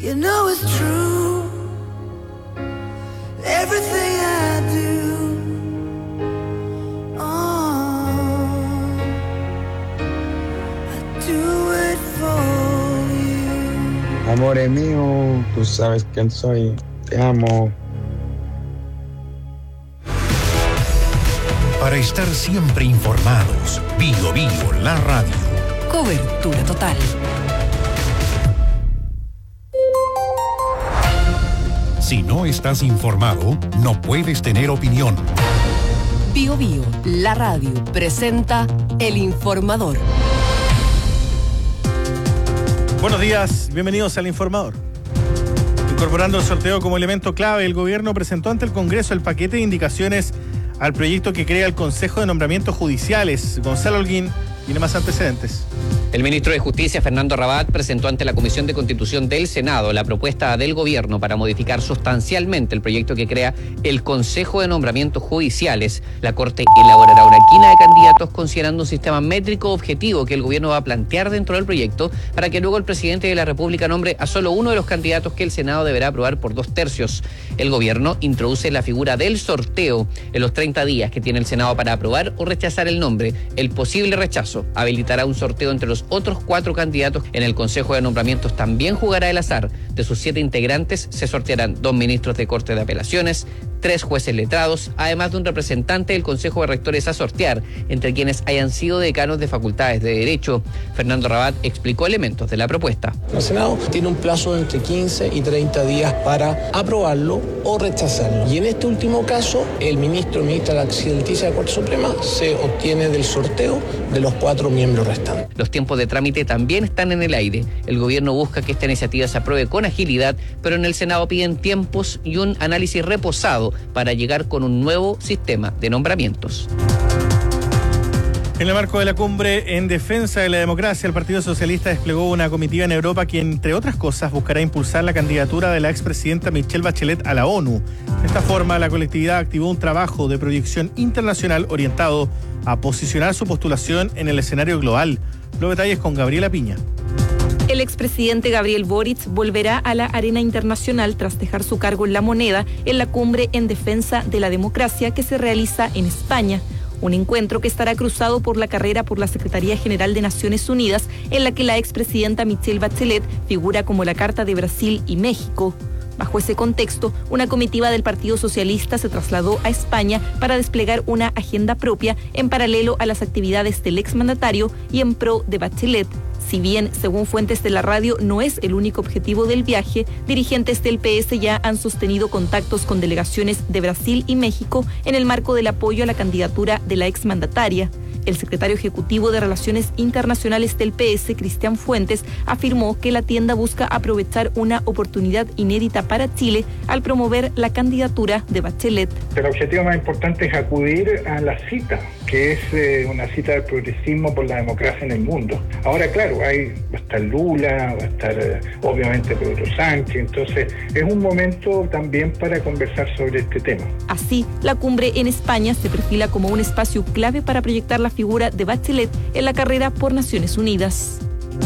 You know it's true. Everything I do, I do it for you. Amore mío, tú sabes quién soy. Te amo. Para estar siempre informados, Bio la radio. Cobertura total. Si no estás informado, no puedes tener opinión. Bio la radio, presenta El Informador. Buenos días, bienvenidos al Informador. Incorporando el sorteo como elemento clave, el gobierno presentó ante el Congreso el paquete de indicaciones al proyecto que crea el Consejo de Nombramientos Judiciales. Gonzalo Holguín tiene más antecedentes. El ministro de Justicia, Fernando Rabat, presentó ante la Comisión de Constitución del Senado la propuesta del gobierno para modificar sustancialmente el proyecto que crea el Consejo de Nombramientos Judiciales. La Corte elaborará una quina de candidatos considerando un sistema métrico objetivo que el gobierno va a plantear dentro del proyecto para que luego el presidente de la República nombre a solo uno de los candidatos que el Senado deberá aprobar por 2/3. El gobierno introduce la figura del sorteo en los 30 días que tiene el Senado para aprobar o rechazar el nombre. El posible rechazo habilitará un sorteo entre los otros 4 candidatos. En el Consejo de Nombramientos también jugará el azar. De sus 7 integrantes se sortearán 2 ministros de Corte de Apelaciones, 3 jueces letrados, además de un representante del Consejo de Rectores a sortear, entre quienes hayan sido decanos de facultades de Derecho. Fernando Rabat explicó elementos de la propuesta. El Senado tiene un plazo entre 15 y 30 días para aprobarlo o rechazarlo. Y en este último caso, el ministra de la Excelentísima Corte Suprema se obtiene del sorteo de los 4 miembros restantes. Los tiempos de trámite también están en el aire. El gobierno busca que esta iniciativa se apruebe con agilidad, pero en el Senado piden tiempos y un análisis reposado para llegar con un nuevo sistema de nombramientos. En el marco de la cumbre en defensa de la democracia, el Partido Socialista desplegó una comitiva en Europa que, entre otras cosas, buscará impulsar la candidatura de la expresidenta Michelle Bachelet a la ONU. De esta forma, la colectividad activó un trabajo de proyección internacional orientado a posicionar su postulación en el escenario global. Los detalles con Gabriela Piña. El expresidente Gabriel Boric volverá a la arena internacional tras dejar su cargo en La Moneda en la cumbre en defensa de la democracia que se realiza en España. Un encuentro que estará cruzado por la carrera por la Secretaría General de Naciones Unidas, en la que la expresidenta Michelle Bachelet figura como la carta de Brasil y México. Bajo ese contexto, una comitiva del Partido Socialista se trasladó a España para desplegar una agenda propia en paralelo a las actividades del exmandatario y en pro de Bachelet. Si bien, según fuentes de la radio, no es el único objetivo del viaje, dirigentes del PS ya han sostenido contactos con delegaciones de Brasil y México en el marco del apoyo a la candidatura de la exmandataria. El secretario ejecutivo de Relaciones Internacionales del PS, Cristian Fuentes, afirmó que la tienda busca aprovechar una oportunidad inédita para Chile al promover la candidatura de Bachelet. El objetivo más importante es acudir a la cita, que es una cita del progresismo por la democracia en el mundo. Ahora, claro, va a estar Lula, va a estar obviamente Pedro Sánchez, entonces es un momento también para conversar sobre este tema. Así, la cumbre en España se perfila como un espacio clave para proyectar la figura de Bachelet en la carrera por Naciones Unidas.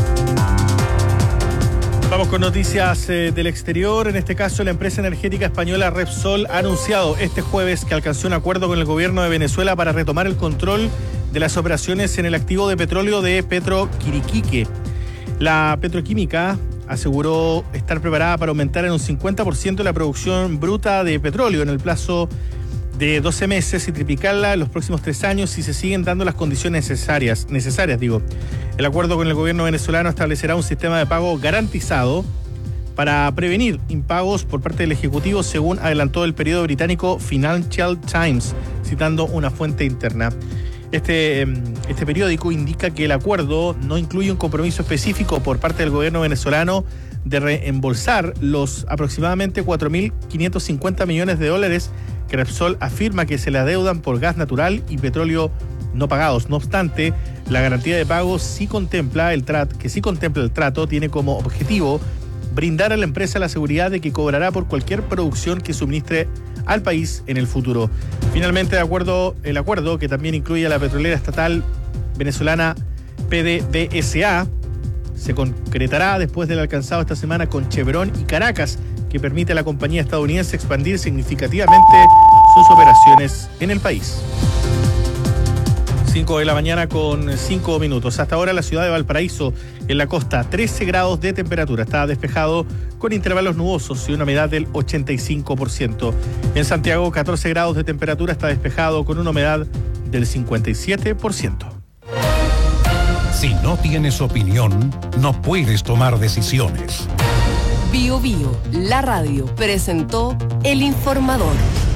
Vamos con noticias del exterior. En este caso, la empresa energética española Repsol ha anunciado este jueves que alcanzó un acuerdo con el gobierno de Venezuela para retomar el control de las operaciones en el activo de petróleo de Petroquiriquique. La petroquímica aseguró estar preparada para aumentar en un 50% la producción bruta de petróleo en el plazo de 12 meses y triplicarla en los próximos 3 años si se siguen dando las condiciones necesarias. El acuerdo con el gobierno venezolano establecerá un sistema de pago garantizado para prevenir impagos por parte del Ejecutivo, según adelantó el periódico británico Financial Times, citando una fuente interna. Este periódico indica que el acuerdo no incluye un compromiso específico por parte del gobierno venezolano de reembolsar los aproximadamente 4.550 millones de dólares que Repsol afirma que se le adeudan por gas natural y petróleo no pagados. No obstante, la garantía de pago sí contempla el trato, tiene como objetivo brindar a la empresa la seguridad de que cobrará por cualquier producción que suministre al país en el futuro. Finalmente, el acuerdo, que también incluye a la petrolera estatal venezolana PDVSA, se concretará después del alcanzado esta semana con Chevron y Caracas, que permite a la compañía estadounidense expandir significativamente sus operaciones en el país. 5 de la mañana con 5 minutos. Hasta ahora la ciudad de Valparaíso, en la costa, 13 grados de temperatura. Está despejado con intervalos nubosos y una humedad del 85%. En Santiago, 14 grados de temperatura. Está despejado con una humedad del 57%. Si no tienes opinión, no puedes tomar decisiones. Bio Bio, la radio, presentó El Informador.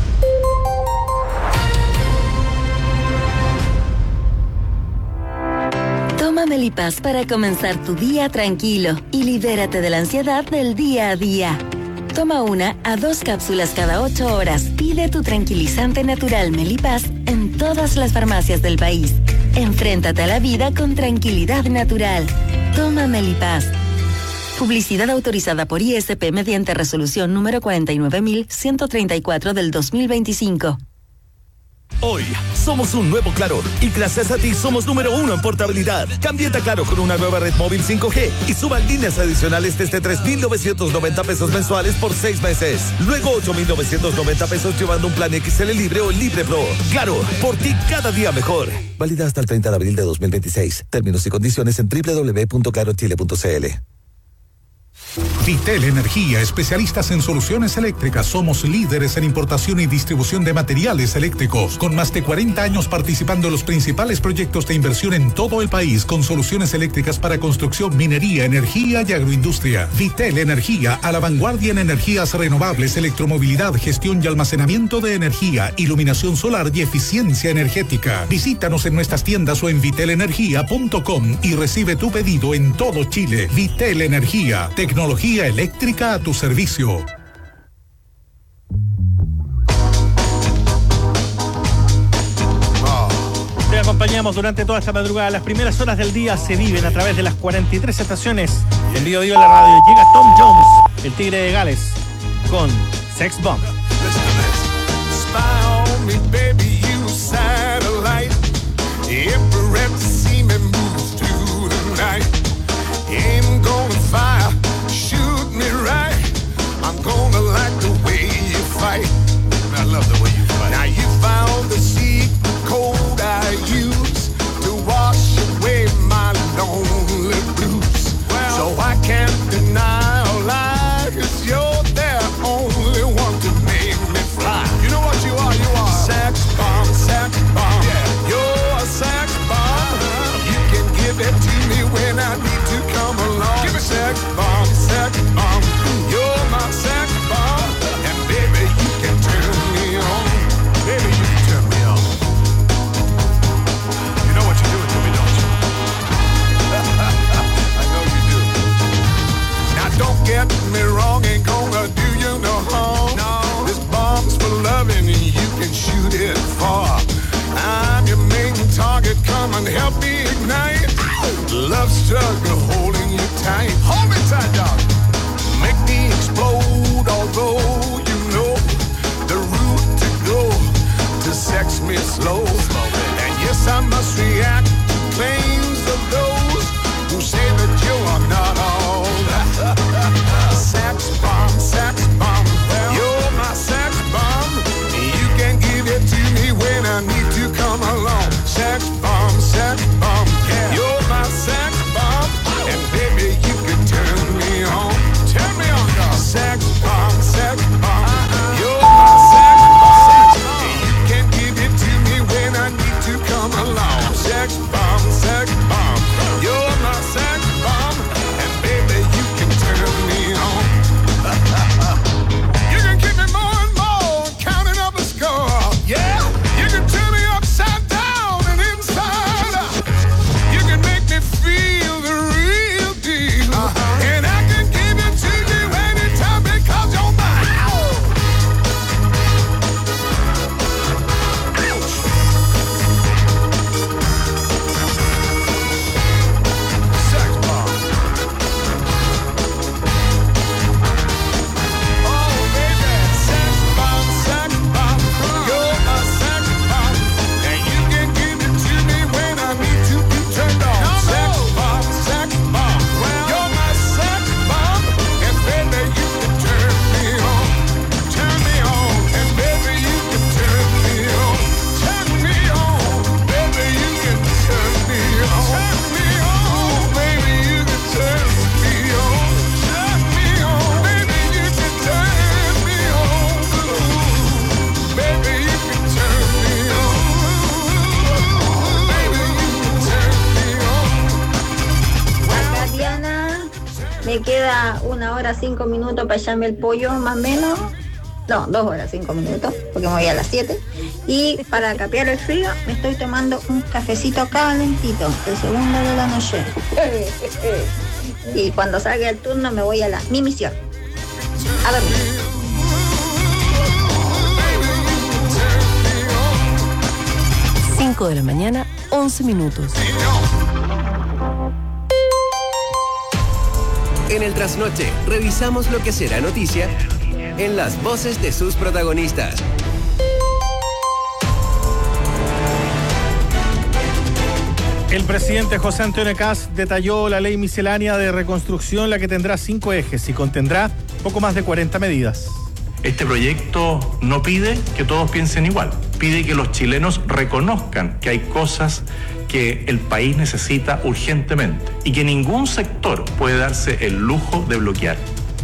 Toma Melipaz para comenzar tu día tranquilo y libérate de la ansiedad del día a día. Toma 1 a 2 cápsulas cada 8 horas. Pide tu tranquilizante natural Melipaz en todas las farmacias del país. Enfréntate a la vida con tranquilidad natural. Toma Melipaz. Publicidad autorizada por ISP mediante resolución número 49134 del 2025. Hoy somos un nuevo Claro y gracias a ti somos número 1 en portabilidad. Cámbiate a Claro con una nueva red móvil 5G y suban líneas adicionales desde 3,990 pesos mensuales por 6 meses. Luego 8,990 pesos llevando un plan XL Libre o Libre Pro. Claro, por ti cada día mejor. Válida hasta el 30 de abril de 2026. Términos y condiciones en www.clarochile.cl. Vitel Energía, especialistas en soluciones eléctricas. Somos líderes en importación y distribución de materiales eléctricos, con más de 40 años participando en los principales proyectos de inversión en todo el país, con soluciones eléctricas para construcción, minería, energía y agroindustria. Vitel Energía, a la vanguardia en energías renovables, electromovilidad, gestión y almacenamiento de energía, iluminación solar y eficiencia energética. Visítanos en nuestras tiendas o en vitelenergia.com y recibe tu pedido en todo Chile. Vitel Energía, tecnología eléctrica a tu servicio. Te acompañamos durante toda esta madrugada. Las primeras horas del día se viven a través de las 43 estaciones en Bio Bio la radio. Llega Tom Jones, el tigre de Gales, con Sex Bomb. I'm gonna like the way you fight. I love the way you fight. Now you found the secret code I use to wash away my lonely blues. Well, so I can't deny or lie, 'cause you're the only one to make me fly. You know what you are? You are sex bomb, yeah. You're a sex bomb. You can give it to me when I need to come along. Give me sex bomb, you're my sex bomb, and baby you can turn me on. Baby you can turn me on. You know what you're doing to me, don't you? I know you do. Now don't get me wrong, ain't gonna do you no harm. No. This bomb's for loving and you can shoot it far. I'm your main target, come and help me ignite. Love struggle holding you tight. Hold me tight, dog. Make me explode, although you know the route to go to sex me slow. And yes, I must react to claims of those who say that you are not all. Sex bomb, well, you're my sex bomb. You can give it to me when I need to come along. Sex bomb, yeah. You're my sex bomb, and baby you can turn me queda 1 hora 5 minutos para echarme el pollo, más o menos. No, 2 horas 5 minutos, porque me voy a las 7. Y para capear el frío, me estoy tomando un cafecito calentito, el segundo de la noche. Y cuando salga el turno, me voy a mi misión. A dormir. De la mañana, 11 minutos. En el Trasnoche, revisamos lo que será noticia en las voces de sus protagonistas. El presidente José Antonio Kast detalló la ley miscelánea de reconstrucción, la que tendrá 5 ejes y contendrá poco más de 40 medidas. Este proyecto no pide que todos piensen igual, pide que los chilenos reconozcan que hay cosas que el país necesita urgentemente y que ningún sector puede darse el lujo de bloquear.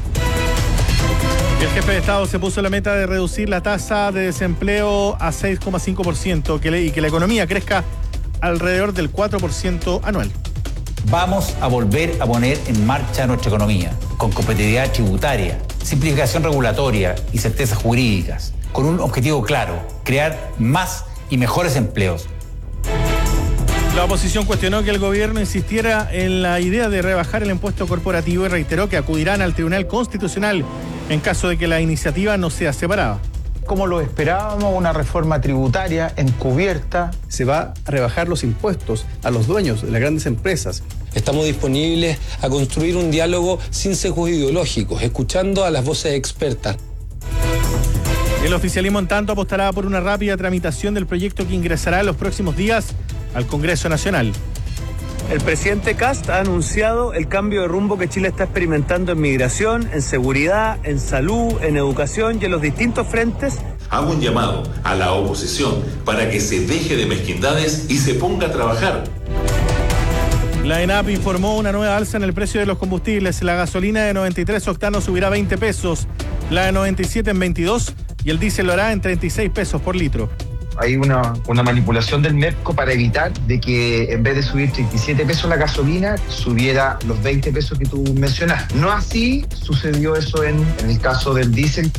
El jefe de Estado se puso la meta de reducir la tasa de desempleo a 6,5% y que la economía crezca alrededor del 4% anual. Vamos a volver a poner en marcha nuestra economía, con competitividad tributaria, simplificación regulatoria y certezas jurídicas, con un objetivo claro: crear más y mejores empleos. La oposición cuestionó que el gobierno insistiera en la idea de rebajar el impuesto corporativo y reiteró que acudirán al Tribunal Constitucional en caso de que la iniciativa no sea separada. Como lo esperábamos, una reforma tributaria encubierta. Se va a rebajar los impuestos a los dueños de las grandes empresas. Estamos disponibles a construir un diálogo sin sesgos ideológicos, escuchando a las voces expertas. El oficialismo, en tanto, apostará por una rápida tramitación del proyecto que ingresará en los próximos días al Congreso Nacional. El presidente Kast ha anunciado el cambio de rumbo que Chile está experimentando en migración, en seguridad, en salud, en educación y en los distintos frentes. Hago un llamado a la oposición para que se deje de mezquindades y se ponga a trabajar. La ENAP informó una nueva alza en el precio de los combustibles. La gasolina de 93 octanos subirá 20 pesos, la de 97 en 22 y el diésel lo hará en 36 pesos por litro. Hay una manipulación del MEPCO para evitar de que en vez de subir 37 pesos la gasolina, subiera los 20 pesos que tú mencionas. No así sucedió eso en el caso del diésel.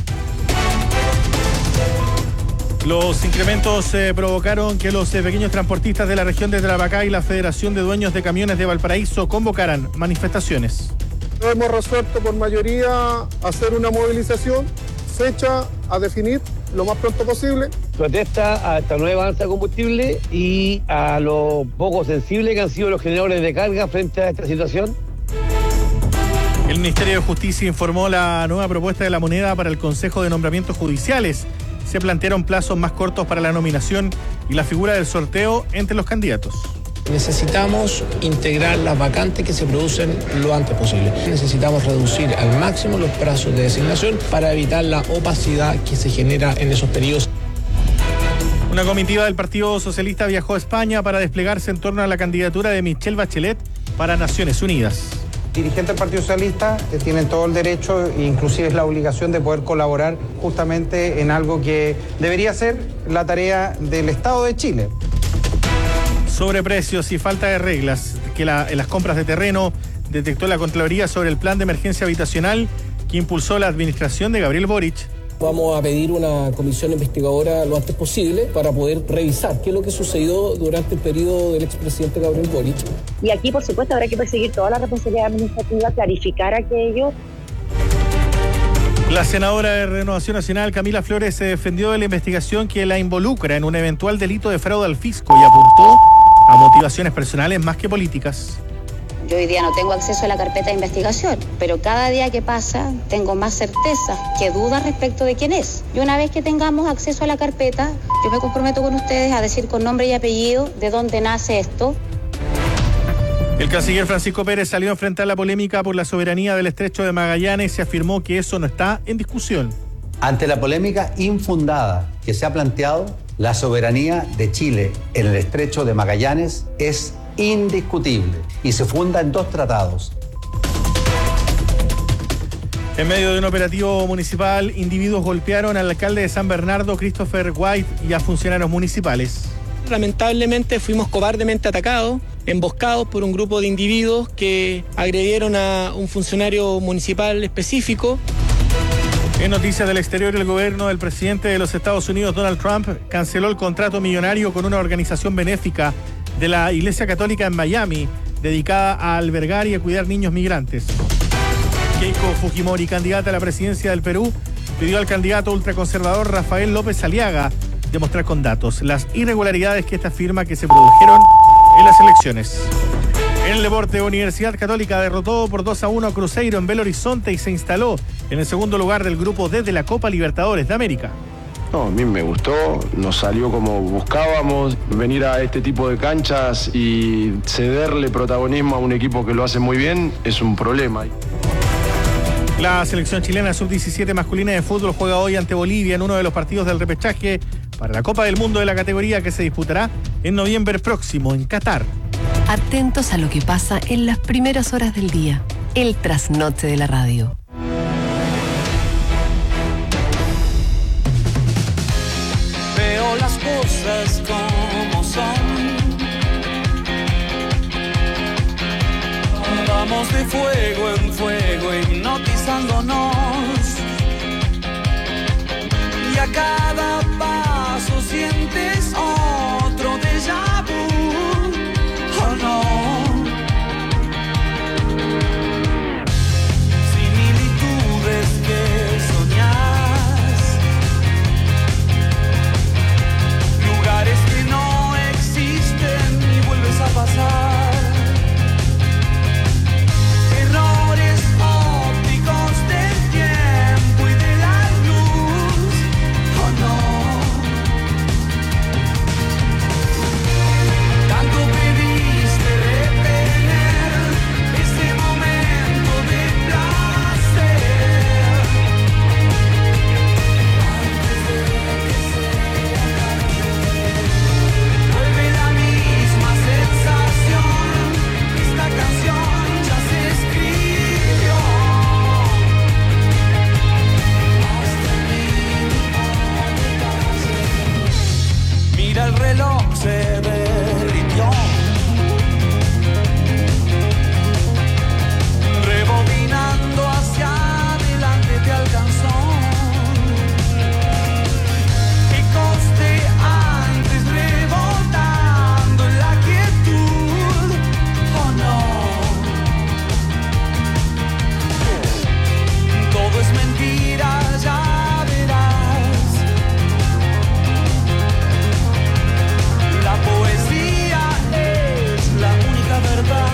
Los incrementos provocaron que los pequeños transportistas de la región de Tarapacá y la Federación de Dueños de Camiones de Valparaíso convocaran manifestaciones. Hemos resuelto por mayoría hacer una movilización, fecha a definir lo más pronto posible. Protesta a esta nueva alza de combustible y a lo poco sensible que han sido los generadores de carga frente a esta situación. El Ministerio de Justicia informó la nueva propuesta de la moneda para el Consejo de Nombramientos Judiciales. Se plantearon plazos más cortos para la nominación y la figura del sorteo entre los candidatos. Necesitamos integrar las vacantes que se producen lo antes posible. Necesitamos reducir al máximo los plazos de designación para evitar la opacidad que se genera en esos periodos. Una comitiva del Partido Socialista viajó a España para desplegarse en torno a la candidatura de Michelle Bachelet para Naciones Unidas. Dirigentes del Partido Socialista tienen todo el derecho e inclusive la obligación de poder colaborar justamente en algo que debería ser la tarea del Estado de Chile. Sobre precios y falta de reglas que en las compras de terreno detectó la Contraloría sobre el plan de emergencia habitacional que impulsó la administración de Gabriel Boric. Vamos a pedir una comisión investigadora lo antes posible para poder revisar qué es lo que sucedió durante el periodo del expresidente Gabriel Boric. Y aquí, por supuesto, habrá que perseguir toda la responsabilidad administrativa, clarificar aquello. La senadora de Renovación Nacional, Camila Flores, se defendió de la investigación que la involucra en un eventual delito de fraude al fisco y apuntó a motivaciones personales más que políticas. Yo hoy día no tengo acceso a la carpeta de investigación, pero cada día que pasa tengo más certeza que dudas respecto de quién es. Y una vez que tengamos acceso a la carpeta, yo me comprometo con ustedes a decir con nombre y apellido de dónde nace esto. El canciller Francisco Pérez salió a enfrentar la polémica por la soberanía del Estrecho de Magallanes y afirmó que eso no está en discusión. Ante la polémica infundada que se ha planteado, la soberanía de Chile en el Estrecho de Magallanes es indiscutible y se funda en 2 tratados. En medio de un operativo municipal, individuos golpearon al alcalde de San Bernardo, Christopher White, y a funcionarios municipales. Lamentablemente fuimos cobardemente atacados. emboscados por un grupo de individuos que agredieron a un funcionario municipal específico. En noticias del exterior, el gobierno del presidente de los Estados Unidos, Donald Trump, canceló el contrato millonario con una organización benéfica de la Iglesia Católica en Miami, dedicada a albergar y a cuidar niños migrantes. Keiko Fujimori, candidata a la presidencia del Perú, pidió al candidato ultraconservador Rafael López Aliaga demostrar con datos las irregularidades que esta afirma que se produjeron en las elecciones. En el deporte, Universidad Católica derrotó por 2-1 a Cruzeiro en Belo Horizonte y se instaló en el segundo lugar del grupo D de la Copa Libertadores de América. No, a mí me gustó, nos salió como buscábamos, venir a este tipo de canchas y cederle protagonismo a un equipo que lo hace muy bien es un problema. La selección chilena sub-17 masculina de fútbol juega hoy ante Bolivia en uno de los partidos del repechaje para la Copa del Mundo de la categoría que se disputará en noviembre próximo en Qatar. Atentos a lo que pasa en las primeras horas del día. El trasnoche de la radio. Veo las cosas como son. Vamos de fuego en fuego hipnotizándonos. Y a cada paso sientes otro déjà vu. Oh no. Similitudes que soñás. Lugares que no existen y vuelves a pasar. Errores ópticos del tiempo y de la luz. Oh no. Tanto pediste retener ese momento de placer. Vuelve la misma sensación. Esta canción ya se escribió. Hasta el mínimo. Mira el reloj, se derritió. Rebobinando hacia adelante te alcanzó. Ecos de antes rebotando en la quietud. Oh no. Todo es mentira, ya verás. La poesía es la única verdad.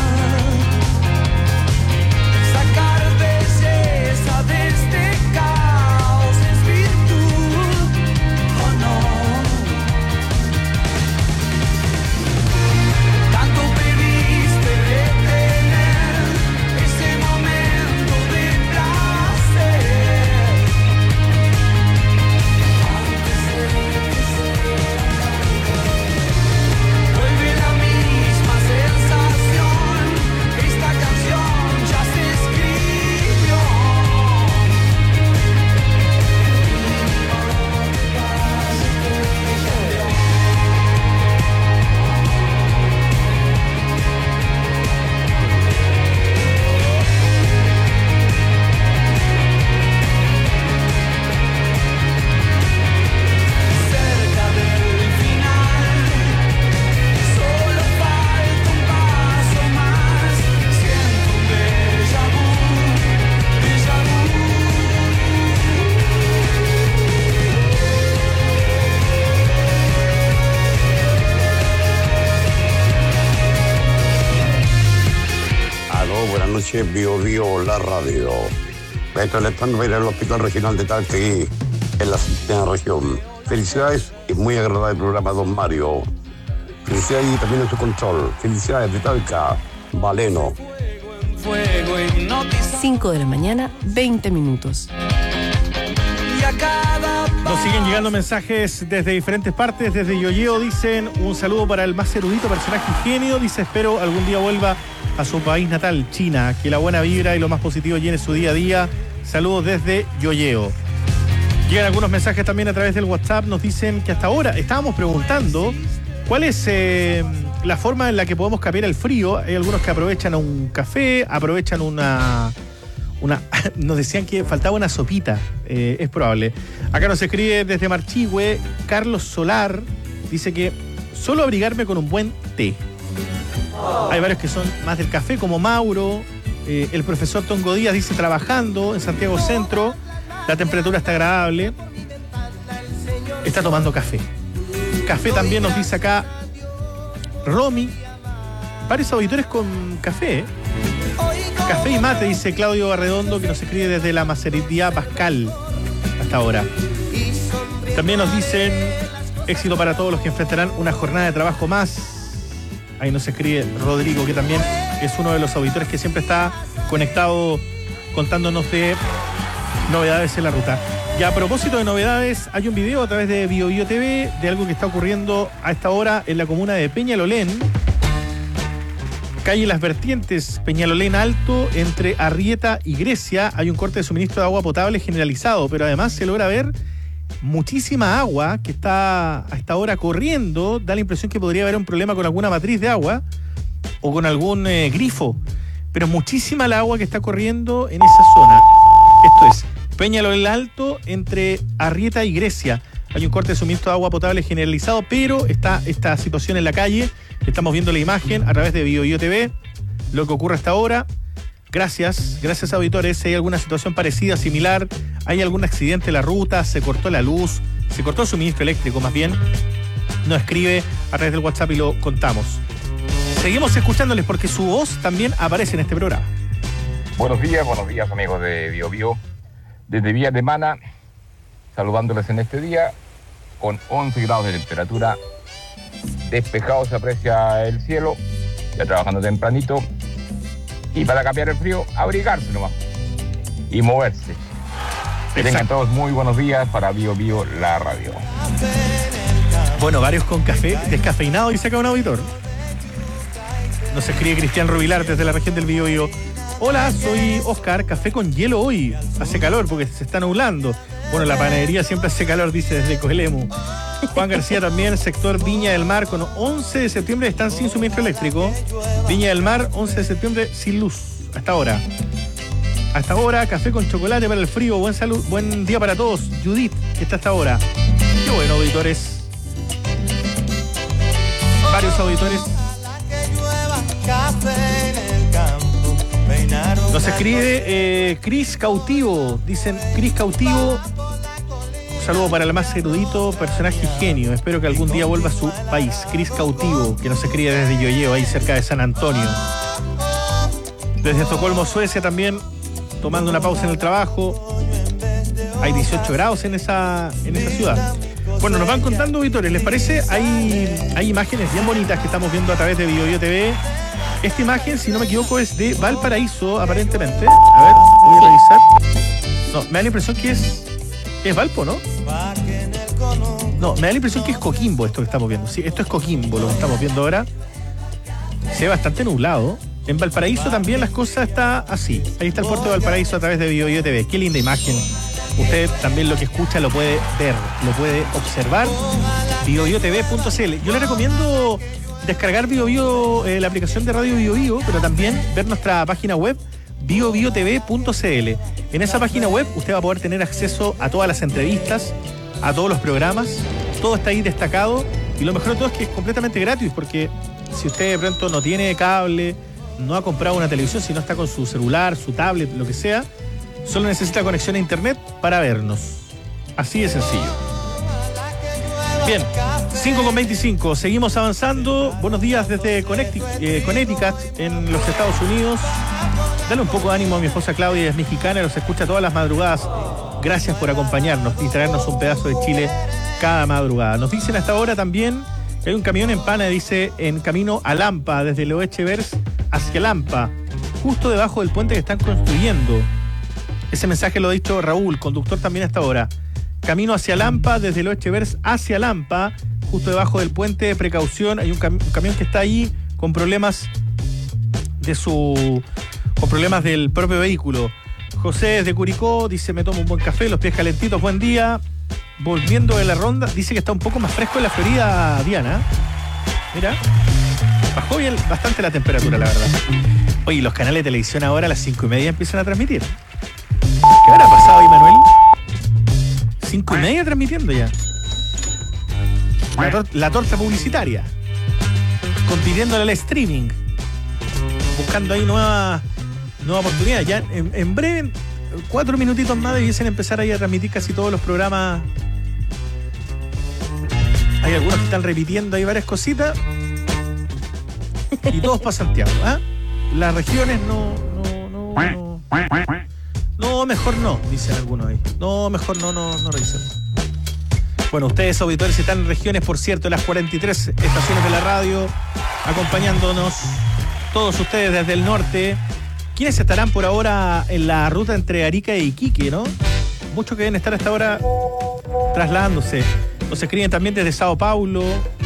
Sacar belleza de este caos es virtud. Oh no. Tanto pediste retener ese momento de placer. Antes de que vuelve la misma sensación. Esta canción ya se escribió. Cerca del final, solo falta un paso más. Siento un déjà vu, déjà vu. Aló, buenas noches, Bio Bio, la radio. Esto es el stand para ir al Hospital Regional de Talca, aquí en la séptima región. Felicidades y muy agradable programa, don Mario. Felicidades y también en su control. Felicidades de Talca, Valeno. Fuego hipnotizado. 5 de la mañana, 20 minutos. Y a cada Nos siguen llegando mensajes desde diferentes partes. Desde Yoyeo dicen un saludo para el más erudito personaje y genio. Dice, espero algún día vuelva a su país natal, China. Que la buena vibra y lo más positivo llene su día a día. Saludos desde Yoyeo. Llegan algunos mensajes también a través del WhatsApp. Nos dicen que hasta ahora estábamos preguntando cuál es la forma en la que podemos capear el frío. Hay algunos que aprovechan un café, aprovechan una nos decían que faltaba una sopita, es probable. Acá nos escribe desde Marchihue Carlos Solar, dice que solo abrigarme con un buen té. Hay varios que son más del café, como Mauro. El profesor Tongo Díaz dice trabajando en Santiago Centro, la temperatura está agradable, está tomando café. Café también nos dice acá Romy. Varios auditores con café. Café y mate, dice Claudio Arredondo, que nos escribe desde la Maceritía Pascal hasta ahora. También nos dicen éxito para todos los que enfrentarán una jornada de trabajo más. Ahí nos escribe Rodrigo, que también es uno de los auditores que siempre está conectado contándonos de novedades en la ruta. Y a propósito de novedades, hay un video a través de BioBio TV de algo que está ocurriendo a esta hora en la comuna de Peñalolén. Calle Las Vertientes, Peñalolén Alto, entre Arrieta y Grecia. Hay un corte de suministro de agua potable generalizado, pero además se logra ver muchísima agua que está a esta hora corriendo. Da la impresión que podría haber un problema con alguna matriz de agua o con algún grifo, pero muchísima el agua que está corriendo en esa zona. Esto es Peñalolén Alto, entre Arrieta y Grecia. Hay un corte de suministro de agua potable generalizado, pero está esta situación en la calle. Estamos viendo la imagen a través de BioBio TV, lo que ocurre hasta ahora. Gracias auditores. Si hay alguna situación parecida, similar, hay algún accidente en la ruta, se cortó la luz, se cortó el suministro eléctrico más bien, nos escribe a través del WhatsApp y lo contamos. Seguimos escuchándoles porque su voz también aparece en este programa. Buenos días amigos de BioBio. Desde Villa Alemana, saludándoles en este día, con 11 grados de temperatura. Despejado se aprecia el cielo, ya trabajando tempranito, y para cambiar el frío, abrigarse nomás y moverse. Que tengan todos muy buenos días para BioBio, la radio. Bueno, varios con café descafeinado y saca un auditor. Nos escribe Cristian Rubilar desde la región del BioBio. Hola, soy Oscar, café con hielo hoy. Hace calor porque se está nublando. Bueno, la panadería siempre hace calor, dice desde Coelemu. Juan García también, sector Viña del Mar, con 11 de septiembre están sin suministro eléctrico. Viña del Mar, 11 de septiembre sin luz, hasta ahora. Hasta ahora, café con chocolate para el frío, buen día para todos. Judith, que está hasta ahora. Qué bueno, auditores. Varios auditores. Nos escribe Cris Cautivo, dicen Cris Cautivo. Saludo para el más erudito, personaje genio. Espero que algún día vuelva a su país. Cris Cautivo, que nos escribe desde Yoyeo, ahí cerca de San Antonio. Desde Estocolmo, Suecia también, tomando una pausa en el trabajo. Hay 18 grados en esa ciudad. Bueno, nos van contando, auditores, ¿les parece? Hay imágenes bien bonitas que estamos viendo a través de BioBio TV. Esta imagen, si no me equivoco, es de Valparaíso, aparentemente. A ver, voy a revisar. No, me da la impresión que es Valpo, ¿no? No, me da la impresión que es Coquimbo esto que estamos viendo. Sí, esto es Coquimbo, lo que estamos viendo ahora. Se ve bastante nublado. En Valparaíso también las cosas están así. Ahí está el puerto de Valparaíso a través de BioBio TV. Qué linda imagen. Usted también lo que escucha lo puede ver, lo puede observar. BioBioTV.cl. Yo le recomiendo descargar BioBio, la aplicación de Radio BioBio, pero también ver nuestra página web BioBioTV.cl. En esa página web usted va a poder tener acceso a todas las entrevistas, a todos los programas, todo está ahí destacado, y lo mejor de todo es que es completamente gratis, porque si usted de pronto no tiene cable, no ha comprado una televisión, si no está con su celular, su tablet, lo que sea, solo necesita conexión a internet para vernos. Así de sencillo. Bien, 5:25, seguimos avanzando. Buenos días desde Connecticut, en los Estados Unidos. Dale un poco de ánimo a mi esposa Claudia, es mexicana, nos escucha todas las madrugadas. Gracias por acompañarnos y traernos un pedazo de Chile cada madrugada. Nos dicen hasta ahora también que hay un camión en pana, dice, en camino a Lampa, desde Loechevers hacia Lampa, justo debajo del puente que están construyendo. Ese mensaje lo ha dicho Raúl, conductor también hasta ahora. Camino hacia Lampa, desde Loechevers hacia Lampa, justo debajo del puente de precaución. Hay un camión que está ahí con problemas con problemas del propio vehículo. José desde Curicó dice: me tomo un buen café, los pies calentitos, buen día. Volviendo de la ronda, dice que está un poco más fresco en la Florida, Diana. Mira, Bajó bien, bastante la temperatura, la verdad. Oye, los canales de televisión ahora a las 5:30 empiezan a transmitir. ¿Qué habrá pasado ahí, Manuel? 5:30 transmitiendo ya. La torta publicitaria. Compitiéndole al streaming. Buscando ahí nueva oportunidad. Ya en breve, 4 minutitos más debiesen empezar ahí a transmitir casi todos los programas. Hay algunos que están repitiendo ahí varias cositas. Y todos para Santiago, ¿ah? Las regiones no, mejor no, dicen algunos ahí. No, mejor no revisemos. Bueno, ustedes, auditores, están en regiones, por cierto, las 43 estaciones de la radio, acompañándonos, todos ustedes desde el norte. ¿Quiénes estarán por ahora en la ruta entre Arica e Iquique, no? Muchos que deben estar hasta ahora trasladándose. Nos escriben también desde Sao Paulo.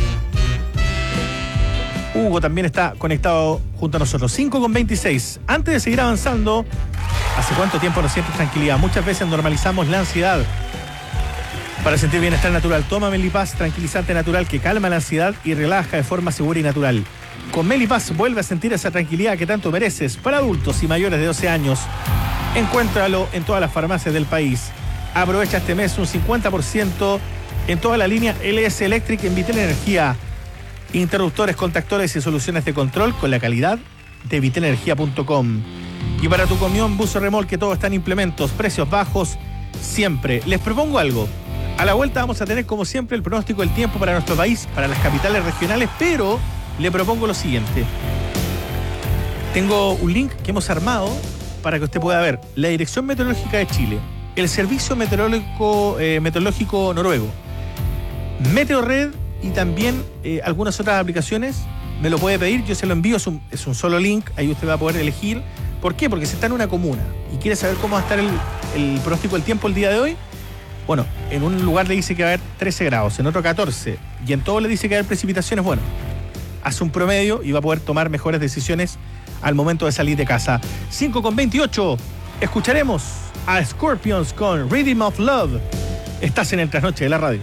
Hugo también está conectado junto a nosotros. 5:26. Antes de seguir avanzando, ¿hace cuánto tiempo nos sientes tranquilidad? Muchas veces normalizamos la ansiedad. Para sentir bienestar natural, toma Melipaz, tranquilizante natural que calma la ansiedad y relaja de forma segura y natural. Con Melipaz vuelve a sentir esa tranquilidad que tanto mereces. Para adultos y mayores de 12 años, encuéntralo en todas las farmacias del país. Aprovecha este mes un 50% en toda la línea LS Electric en Vitel Energía. Interruptores, contactores y soluciones de control con la calidad de vitelenergia.com. Y para tu camión, bus o remolque, todo está en implementos, precios bajos siempre. Les propongo algo. A la vuelta vamos a tener, como siempre, el pronóstico del tiempo para nuestro país, para las capitales regionales, pero le propongo lo siguiente. Tengo un link que hemos armado para que usted pueda ver la Dirección Meteorológica de Chile, el Servicio Meteorológico Noruego, Meteorred y también algunas otras aplicaciones. Me lo puede pedir, yo se lo envío, es un solo link, ahí usted va a poder elegir. ¿Por qué? Porque si está en una comuna y quiere saber cómo va a estar el pronóstico del tiempo el día de hoy, bueno, en un lugar le dice que va a haber 13 grados, en otro 14, y en todo le dice que va a haber precipitaciones, bueno, hace un promedio y va a poder tomar mejores decisiones al momento de salir de casa. 5:28, escucharemos a Scorpions con Rhythm of Love. Estás en el Trasnoche de la Radio.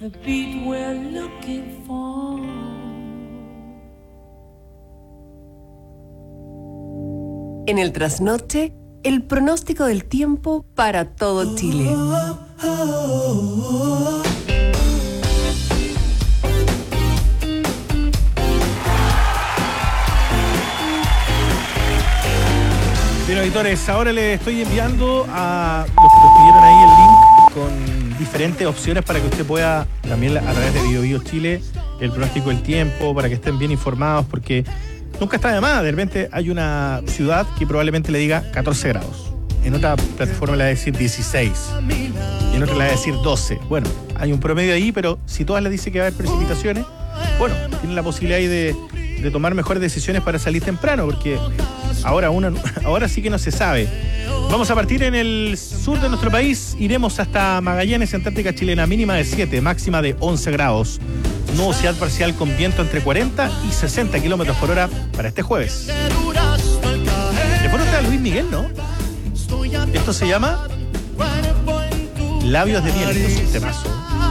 the beat we're looking for. En el trasnoche, el pronóstico del tiempo para todo Chile. Bien, auditores, ahora les estoy enviando a los que nos pidieron ahí el link con diferentes opciones para que usted pueda, también a través de BioBio Chile, el pronóstico del tiempo, para que estén bien informados, porque nunca está de más. De repente hay una ciudad que probablemente le diga 14 grados. En otra plataforma le va a decir 16. Y en otra le va a decir 12. Bueno, hay un promedio ahí, pero si todas les dice que va a haber precipitaciones, bueno, tienen la posibilidad ahí de tomar mejores decisiones para salir temprano, porque ahora sí que no se sabe. Vamos a partir en el sur de nuestro país. Iremos hasta Magallanes, Antártica Chilena, mínima de 7, máxima de 11 grados. Nubosidad parcial con viento entre 40 y 60 kilómetros por hora para este jueves. De fondo está Luis Miguel, ¿no? Esto se llama Labios de Miel. Esto es un temazo.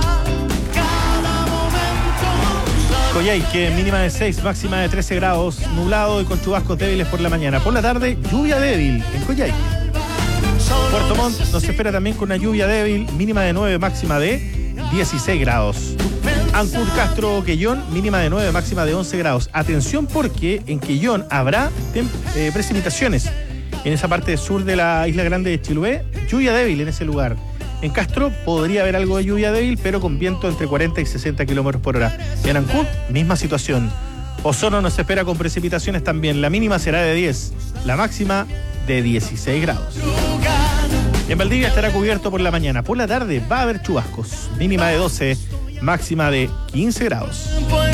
Coyhaique, mínima de 6, máxima de 13 grados, nublado y con chubascos débiles por la mañana. Por la tarde, lluvia débil en Coyhaique. Puerto Montt nos espera también con una lluvia débil, mínima de 9, máxima de 16 grados. Ancud, Castro, Quellón, mínima de 9, máxima de 11 grados. Atención porque en Quellón habrá precipitaciones. En esa parte sur de la Isla Grande de Chiloé, lluvia débil en ese lugar. En Castro podría haber algo de lluvia débil, pero con viento entre 40 y 60 kilómetros por hora. En Ancud, misma situación. Osorno nos espera con precipitaciones también. La mínima será de 10, la máxima de 16 grados. En Valdivia estará cubierto por la mañana. Por la tarde va a haber chubascos. Mínima de 12, máxima de 15 grados.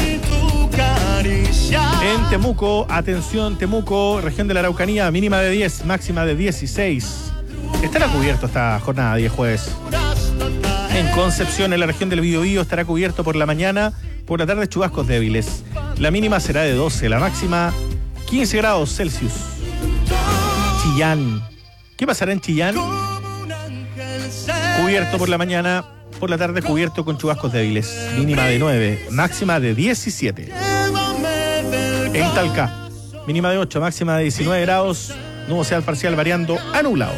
En Temuco, atención Temuco, región de la Araucanía, mínima de 10, máxima de 16. Estará cubierto esta jornada de jueves. En Concepción, en la región del Biobío, estará cubierto por la mañana, por la tarde chubascos débiles. La mínima será de 12, la máxima 15 grados Celsius. Chillán. ¿Qué pasará en Chillán? Cubierto por la mañana, por la tarde cubierto con chubascos débiles. Mínima de 9, máxima de 17. En Talca, mínima de 8, máxima de 19 grados. Nubosidad parcial variando a nublado.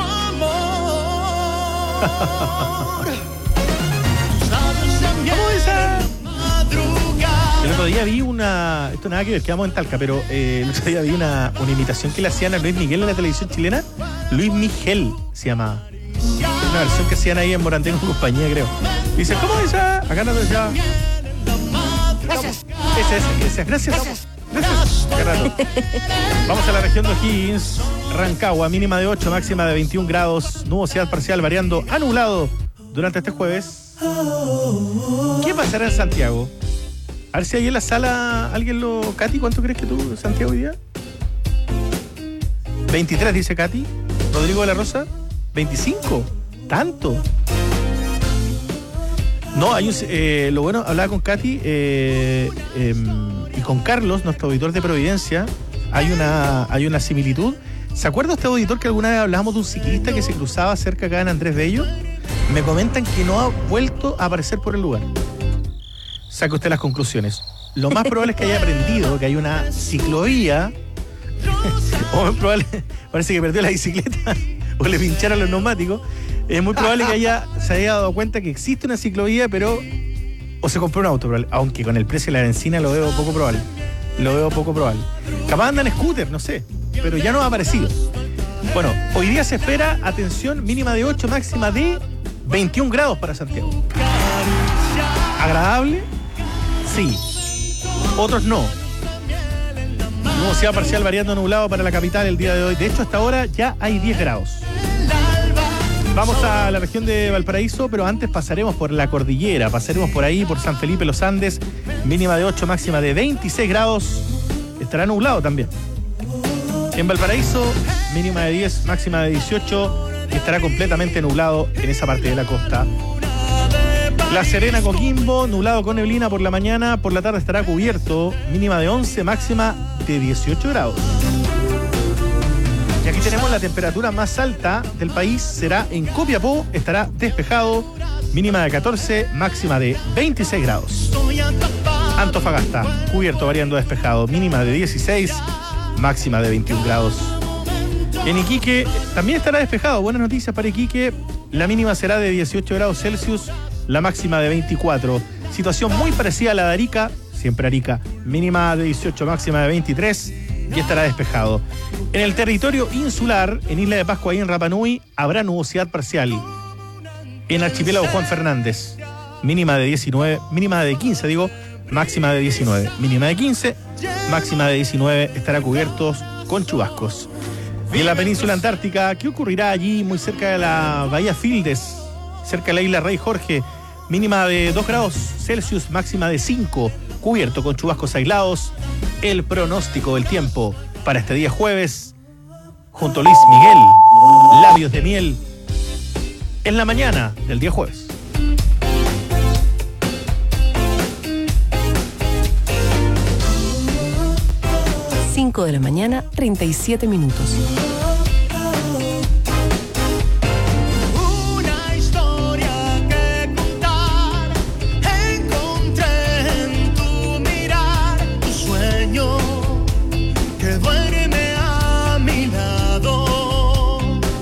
¿Cómo esa? El otro día vi una... Esto nada que ver, quedamos en Talca, pero el otro día vi una imitación que le hacían a Luis Miguel en la televisión chilena. Luis Miguel se llama. Una versión que hacían ahí en Morandé con compañía, creo. Dice, ¿cómo esa? Acá no decía. Gracias. Ese, gracias. Qué raro. Vamos a la región de O'Higgins, Rancagua, mínima de 8, máxima de 21 grados, nubosidad parcial variando a nublado durante este jueves. ¿Qué pasará en Santiago? A ver si ahí en la sala alguien lo... Katy, ¿cuánto crees que tú, Santiago, hoy día? 23, dice Katy. Rodrigo de la Rosa, 25. ¿Tanto? No, hay un... lo bueno, hablaba con Katy y con Carlos, nuestro auditor de Providencia, hay una similitud. ¿Se acuerda este auditor que alguna vez hablábamos de un ciclista que se cruzaba cerca acá en Andrés Bello? Me comentan que no ha vuelto a aparecer por el lugar. Saque usted las conclusiones. Lo más probable es que haya aprendido que hay una ciclovía, o muy probable, parece que perdió la bicicleta o le pincharon los neumáticos. Es muy probable que se haya dado cuenta que existe una ciclovía, pero... O se compró un auto, aunque con el precio de la benzina lo veo poco probable. Capaz andan en scooter, no sé, pero ya no ha aparecido. Bueno, hoy día se espera, atención, mínima de 8, máxima de 21 grados para Santiago. ¿Agradable? Sí. Otros no. Nubosidad parcial variando a nublado para la capital el día de hoy. De hecho, hasta ahora ya hay 10 grados. Vamos a la región de Valparaíso, pero antes pasaremos por la cordillera. Pasaremos por ahí, por San Felipe, Los Andes. Mínima de 8, máxima de 26 grados. Estará nublado también. En Valparaíso, mínima de 10, máxima de 18. Y estará completamente nublado en esa parte de la costa. La Serena, Coquimbo, nublado con neblina por la mañana. Por la tarde estará cubierto. Mínima de 11, máxima de 18 grados. Y aquí tenemos la temperatura más alta del país, será en Copiapó, estará despejado, mínima de 14, máxima de 26 grados. Antofagasta, cubierto variando despejado, mínima de 16, máxima de 21 grados. En Iquique también estará despejado, buenas noticias para Iquique, la mínima será de 18 grados Celsius, la máxima de 24. Situación muy parecida a la de Arica, siempre Arica, mínima de 18, máxima de 23 y estará despejado. En el territorio insular, en Isla de Pascua y en Rapa Nui, habrá nubosidad parcial. En Archipiélago Juan Fernández, mínima de 19, mínima de 15, máxima de 19. Mínima de 15, máxima de 19, estará cubiertos con chubascos. Y en la península antártica, ¿qué ocurrirá allí muy cerca de la bahía Fildes, cerca de la isla Rey Jorge? Mínima de 2 grados Celsius, máxima de 5, cubierto con chubascos aislados. El pronóstico del tiempo para este día jueves, junto a Luis Miguel, Labios de Miel, en la mañana del día jueves. 5 de la mañana, 37 minutos. Una historia que contar, encontré en tu mirar, tu sueño que duerme a mi lado.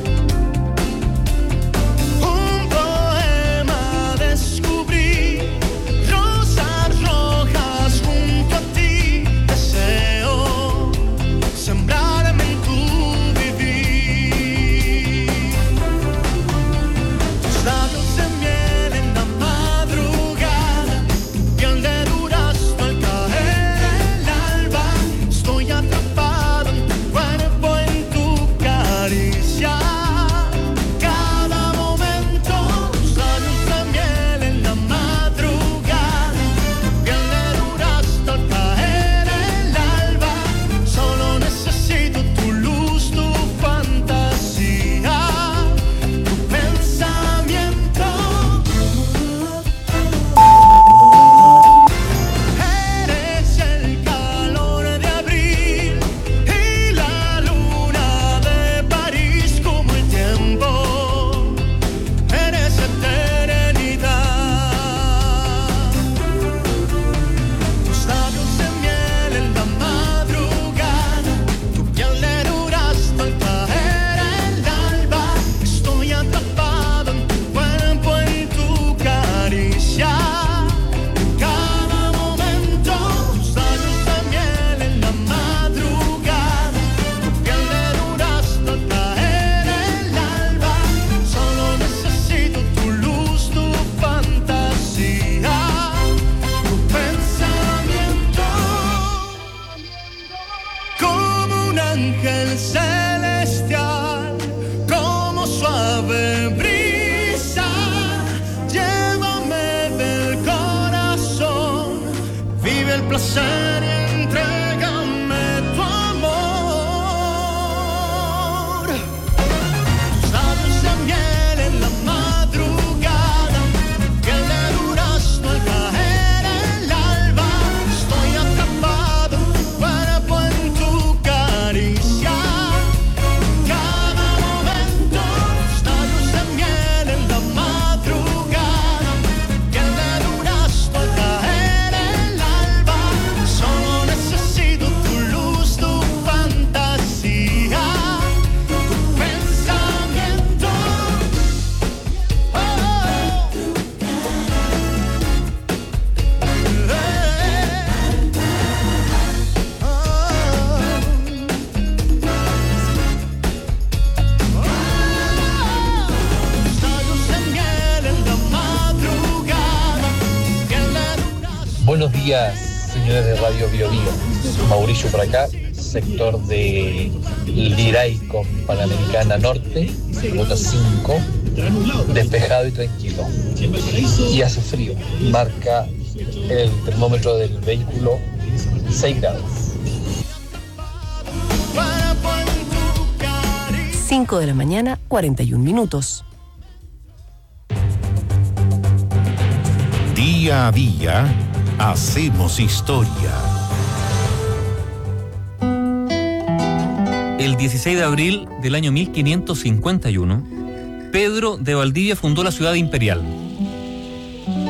Un poema descubrí, rosas rojas junto a ti, deseo sembrarme en tu vivir. Tus labios de miel en la madrugada, tu piel de durazno al caer el alba. Estoy atrapado en tu cuerpo, en tu caricia. Cada momento, tus labios de miel en la madrugada, tu piel de durazno al caer el alba. Solo necesito tu luz, tu fantasía, tu pensamiento. Eres el calor de abril y la luna de París, como el tiempo. Eres eternidad. Tus labios de miel en la madrugada, tu piel de durazno al caer el alba. Estoy atrapado en tu cuerpo, en tu caricia. Cada momento, tus labios de miel en la madrugada, tu piel de durazno al caer el alba. Solo necesito tu luz, tu fantasía, tu pensamiento. Como un ángel celestial, como suave brisa, llévame del corazón, vive el placer y entrégame tu amor. Tus labios de miel en la madrugada, piel de durazno al caer el alba. Estoy atrapado en tu cuerpo, en tu caricia. Cada momento, tus labios de miel en la madrugada, piel de durazno al caer el alba. Solo necesito tu luz, tu fantasía, tu pensamiento. Tus labios de miel en la madrugada, piel de durazno. Buenos días, señores de Radio Bio Bio. Mauricio por acá, sector de Liray con Panamericana Norte, ruta 5, despejado y tranquilo. Y hace frío, marca el termómetro del vehículo 6 grados. 5 de la mañana, 41 minutos. Día a día, hacemos historia. El 16 de abril del año 1551, Pedro de Valdivia fundó la ciudad imperial.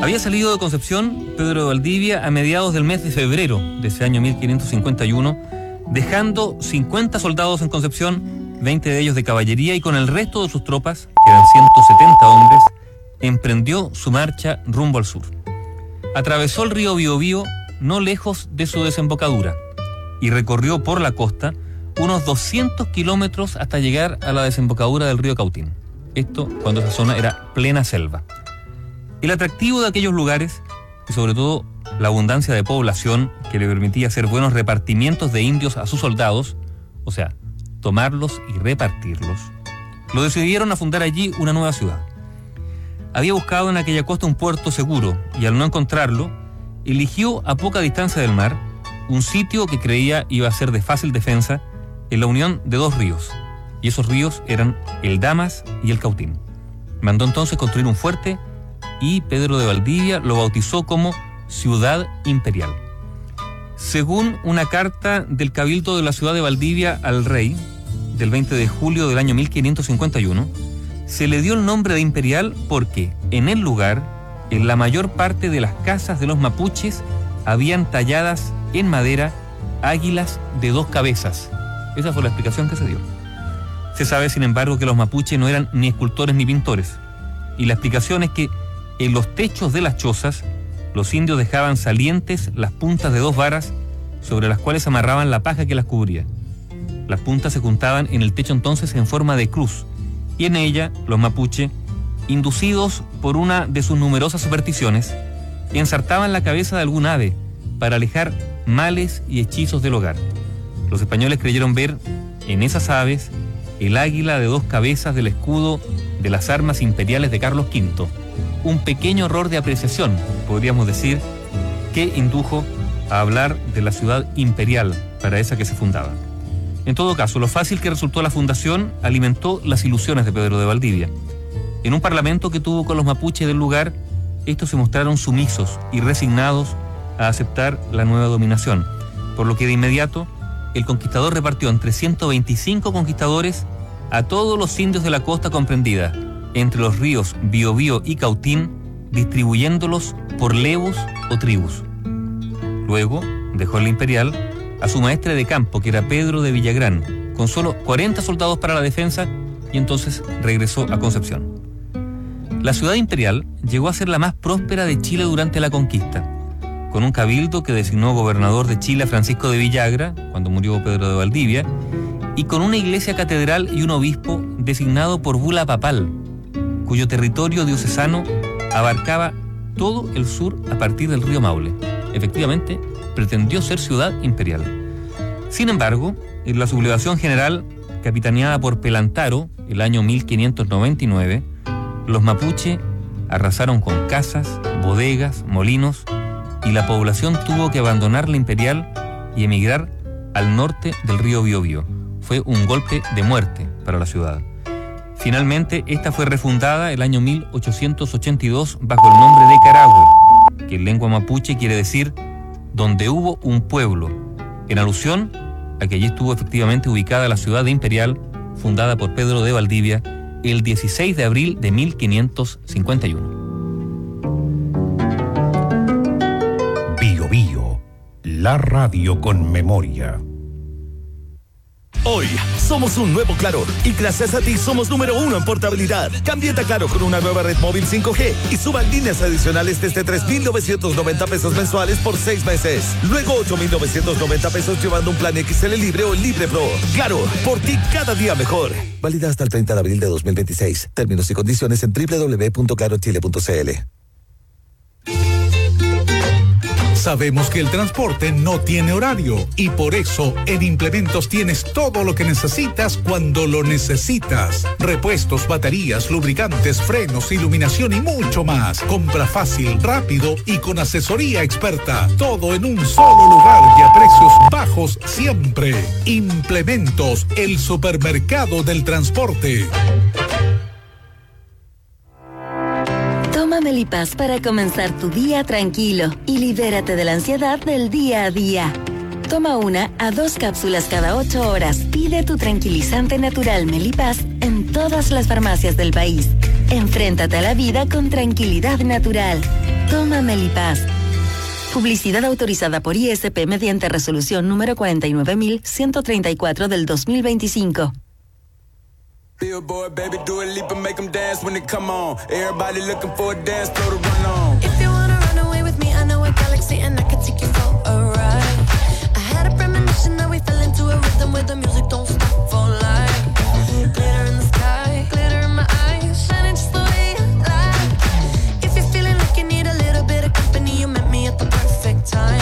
Había salido de Concepción Pedro de Valdivia a mediados del mes de febrero de ese año 1551, dejando 50 soldados en Concepción, 20 de ellos de caballería, y con el resto de sus tropas, que eran 170 hombres, emprendió su marcha rumbo al sur. Atravesó el río Biobío no lejos de su desembocadura y recorrió por la costa unos 200 kilómetros hasta llegar a la desembocadura del río Cautín. Esto cuando esa zona era plena selva. El atractivo de aquellos lugares, y sobre todo la abundancia de población que le permitía hacer buenos repartimientos de indios a sus soldados, o sea, tomarlos y repartirlos, lo decidieron a fundar allí una nueva ciudad. Había buscado en aquella costa un puerto seguro y al no encontrarlo, eligió a poca distancia del mar un sitio que creía iba a ser de fácil defensa en la unión de dos ríos, y esos ríos eran el Damas y el Cautín. Mandó entonces construir un fuerte y Pedro de Valdivia lo bautizó como Ciudad Imperial. Según una carta del Cabildo de la ciudad de Valdivia al rey, del 20 de julio del año 1551, se le dio el nombre de Imperial porque en el lugar, en la mayor parte de las casas de los mapuches, habían talladas en madera águilas de 2 cabezas. Esa fue la explicación que se dio. Se sabe, sin embargo, que los mapuches no eran ni escultores ni pintores, y la explicación es que en los techos de las chozas, los indios dejaban salientes las puntas de 2 varas sobre las cuales amarraban la paja que las cubría. Las puntas se juntaban en el techo entonces en forma de cruz, y en ella los mapuche, inducidos por una de sus numerosas supersticiones, ensartaban la cabeza de algún ave para alejar males y hechizos del hogar. Los españoles creyeron ver en esas aves el águila de 2 cabezas del escudo de las armas imperiales de Carlos V. Un pequeño error de apreciación, podríamos decir, que indujo a hablar de la ciudad imperial para esa que se fundaba. En todo caso, lo fácil que resultó la fundación alimentó las ilusiones de Pedro de Valdivia. En un parlamento que tuvo con los mapuches del lugar, estos se mostraron sumisos y resignados a aceptar la nueva dominación, por lo que de inmediato el conquistador repartió entre 125 conquistadores a todos los indios de la costa comprendida entre los ríos Biobío y Cautín, distribuyéndolos por levos o tribus. Luego dejó el imperial a su maestre de campo, que era Pedro de Villagrán, con solo 40 soldados para la defensa, y entonces regresó a Concepción. La ciudad imperial llegó a ser la más próspera de Chile durante la conquista, con un cabildo que designó gobernador de Chile a Francisco de Villagra, cuando murió Pedro de Valdivia, y con una iglesia catedral y un obispo designado por bula papal, cuyo territorio diocesano abarcaba todo el sur a partir del río Maule. Efectivamente, pretendió ser ciudad imperial. Sin embargo, en la sublevación general, capitaneada por Pelantaro, el año 1599, los mapuche arrasaron con casas, bodegas, molinos, y la población tuvo que abandonar la imperial y emigrar al norte del río Biobío. Fue un golpe de muerte para la ciudad. Finalmente, esta fue refundada el año 1882 bajo el nombre de Carahue, que en lengua mapuche quiere decir donde hubo un pueblo, en alusión a que allí estuvo efectivamente ubicada la ciudad de Imperial, fundada por Pedro de Valdivia el 16 de abril de 1551. Bio Bio, la radio con memoria. Hoy somos un nuevo Claro y gracias a ti somos número 1 en portabilidad. Cámbiate a Claro con una nueva red móvil 5G y suban líneas adicionales desde 3,990 pesos mensuales por 6 meses. Luego 8,990 pesos llevando un plan XL Libre o Libre Pro. Claro, por ti cada día mejor. Válida hasta el 30 de abril de 2026. Términos y condiciones en www.clarochile.cl. Sabemos que el transporte no tiene horario y por eso en Implementos tienes todo lo que necesitas cuando lo necesitas. Repuestos, baterías, lubricantes, frenos, iluminación y mucho más. Compra fácil, rápido y con asesoría experta. Todo en un solo lugar y a precios bajos siempre. Implementos, el supermercado del transporte. Toma Melipaz para comenzar tu día tranquilo y libérate de la ansiedad del día a día. Toma 1 a 2 cápsulas cada 8 horas. Pide tu tranquilizante natural Melipaz en todas las farmacias del país. Enfréntate a la vida con tranquilidad natural. Toma Melipaz. Publicidad autorizada por ISP mediante resolución número 49.134 del 2025. Billboard, baby, do a leap and make them dance when they come on. Everybody looking for a dance floor to run on. If you wanna run away with me, I know a galaxy and I can take you for a ride. I had a premonition that we fell into a rhythm where the music don't stop for life. Glitter in the sky, glitter in my eyes, shining just the way I like. If you're feeling like you need a little bit of company, you met me at the perfect time.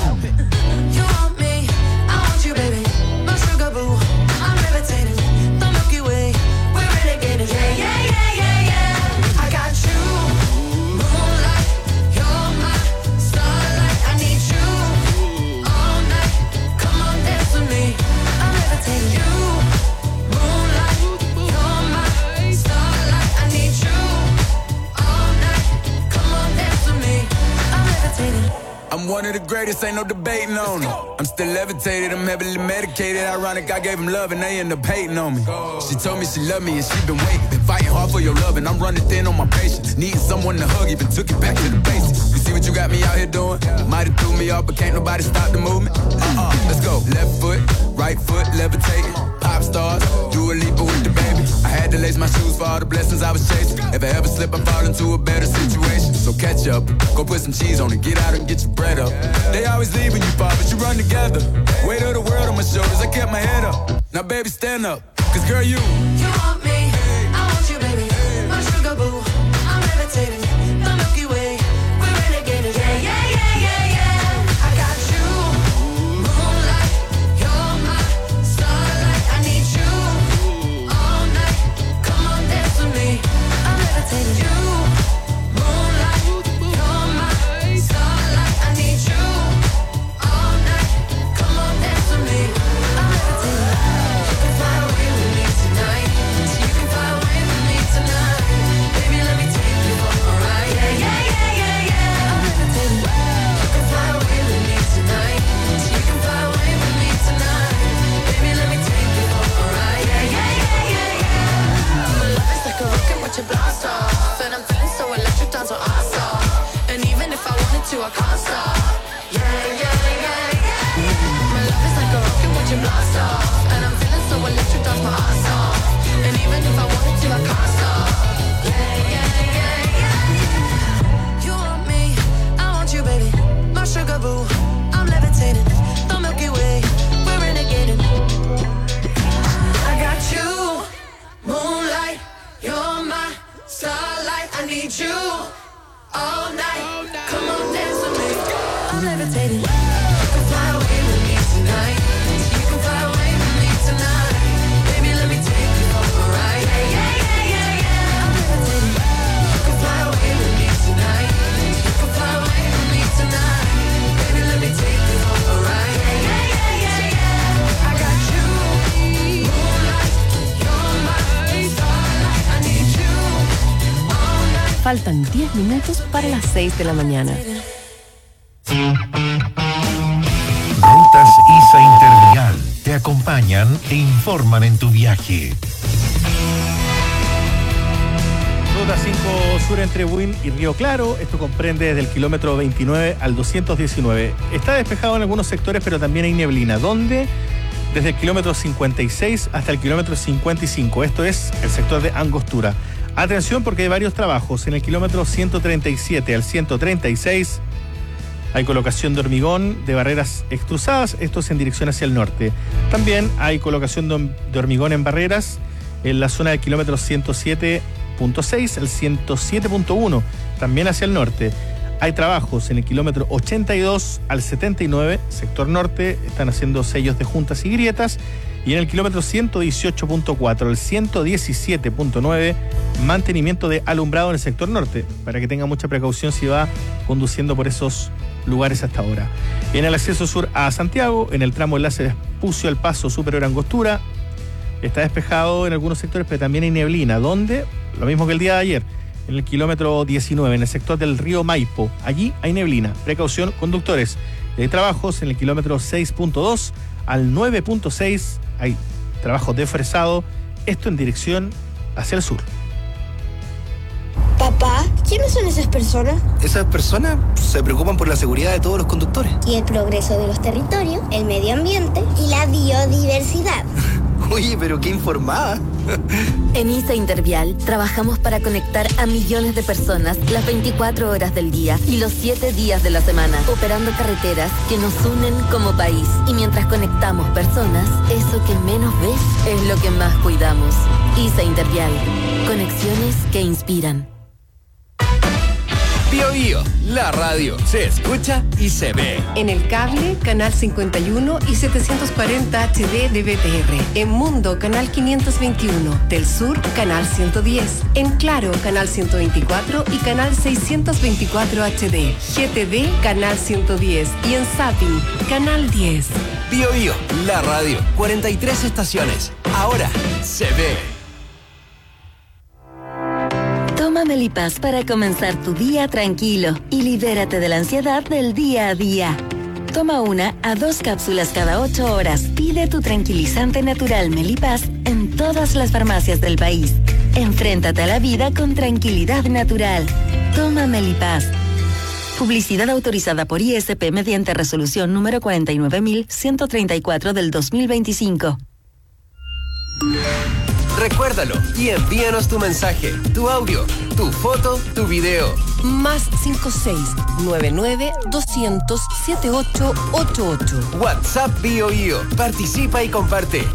You want me, I want you, baby. My sugar boo, I'm levitating. The Milky Way, we're renegading. Yeah, yeah, yeah, yeah, yeah. I got you, moonlight. You're my starlight. I need you all night. Come on, dance with me. I'm levitating. You, moonlight. You're my starlight. I need you all night. Come on, dance with me. I'm levitating. I'm one of the greatest, ain't no debating on it. I'm still levitated, I'm heavily medicated. Ironic, I gave them love and they end up hating on me. She told me she loved me and she been waiting. Been fighting hard for your love and I'm running thin on my patience. Needing someone to hug, even took it back to the basics. You see what you got me out here doing? Might have threw me off, but can't nobody stop the movement. Let's go. Left foot, right foot, levitating. Pop stars, do a leap with the baby. I had to lace my shoes for all the blessings I was chasing. If I ever slip, I fall into a better situation. So catch up, go put some cheese on it, get out and get your bread up. They always leaving you far, but you run together. Weight of the world on my shoulders, I kept my head up. Now baby, stand up, cause girl, you want me, I want you, baby. My sugar boo, I'm levitating. The Milky Way, we're renegading. Yeah, yeah, yeah, yeah, yeah. I got you, moonlight. You're my starlight. I need you all night. Come on, dance with me. I'm levitating. You, moonlight. You're my starlight. I need you all night. Come on, dance with me. I'm levitating. You can fly away with me tonight. You can fly away with me tonight. Baby, let me take you for a ride. Yeah, yeah, yeah, yeah, yeah. I'm levitating. You can fly away with me tonight. You can fly away with me tonight. Baby, let me take you for a ride. Yeah, yeah, yeah, yeah, yeah. My love is like a rocket, watch it blast off. And I'm feeling so electric, down so awesome. And even if I wanted to, I can't stop. Yeah, yeah, yeah, yeah. My love is like a rocket, watch it blast off. And I'm feeling so electric, down my ass off. And even if I wanted to, I can't stop. Yeah, yeah, yeah, yeah. You want me, I want you, baby. My sugar boo, I'm levitating. The Milky Way, we're renegading. I got you, moonlight. You're my starlight. I need you all night. Come on, dance with me. I'm levitating. You can fly away with me tonight. You can fly away with me tonight. Baby, let me take you for a ride. Yeah, yeah, yeah, yeah, yeah. I'm levitating. You can fly away with me tonight. You can fly away with me tonight. Baby, let me take you for a ride. Yeah, yeah, yeah, yeah, yeah. I got you, moonlight. You're my starlight. I need you all night. Faltan 10 minutos para las 6 de la mañana. Rutas ISA Intervial te acompañan e informan en tu viaje. Ruta 5 Sur entre Buin y Río Claro. Esto comprende desde el kilómetro 29 al 219. Está despejado en algunos sectores, pero también hay neblina. ¿Dónde? Desde el kilómetro 56 hasta el kilómetro 55. Esto es el sector de Angostura. Atención porque hay varios trabajos. En el kilómetro 137 al 136 hay colocación de hormigón de barreras extrusadas. Esto es en dirección hacia el norte. También hay colocación de hormigón en barreras en la zona del kilómetro 107.6 al 107.1, también hacia el norte. Hay trabajos en el kilómetro 82 al 79, sector norte, están haciendo sellos de juntas y grietas. Y en el kilómetro 118.4 al 117.9, mantenimiento de alumbrado en el sector norte, para que tenga mucha precaución si va conduciendo por esos lugares hasta ahora. En el acceso sur a Santiago, en el tramo enlace de Espucio al Paso Superior Angostura, está despejado en algunos sectores, pero también hay neblina. ¿Dónde? Lo mismo que el día de ayer, en el kilómetro 19, en el sector del río Maipo. Allí hay neblina. Precaución, conductores. Y hay trabajos en el kilómetro 6.2 al 9.6. Hay trabajos de fresado. Esto en dirección hacia el sur. Papá, ¿qué ¿Quiénes son esas personas? Esas personas se preocupan por la seguridad de todos los conductores. Y el progreso de los territorios, el medio ambiente y la biodiversidad. Oye, pero qué informada. En ISA Intervial trabajamos para conectar a millones de personas las 24 horas del día y los 7 días de la semana, operando carreteras que nos unen como país. Y mientras conectamos personas, eso que menos ves es lo que más cuidamos. ISA Intervial. Conexiones que inspiran. Bio Bio, la radio se escucha y se ve. En el cable, canal 51 y 740 HD de BTR. En Mundo, canal 521. Del Sur, canal 110. En Claro, canal 124 y canal 624 HD. GTV, canal 110. Y en Zapping, canal 10. Bio Bio, la radio, 43 estaciones. Ahora se ve. Toma Melipaz para comenzar tu día tranquilo y libérate de la ansiedad del día a día. Toma 1 a 2 cápsulas cada 8 horas. Pide tu tranquilizante natural Melipaz en todas las farmacias del país. Enfréntate a la vida con tranquilidad natural. Toma Melipaz. Publicidad autorizada por ISP mediante resolución número 49.134 del 2025. Recuérdalo y envíanos tu mensaje, tu audio, tu foto, tu video. Más 56-99-200-7888. WhatsApp Bio Bio. Participa y comparte.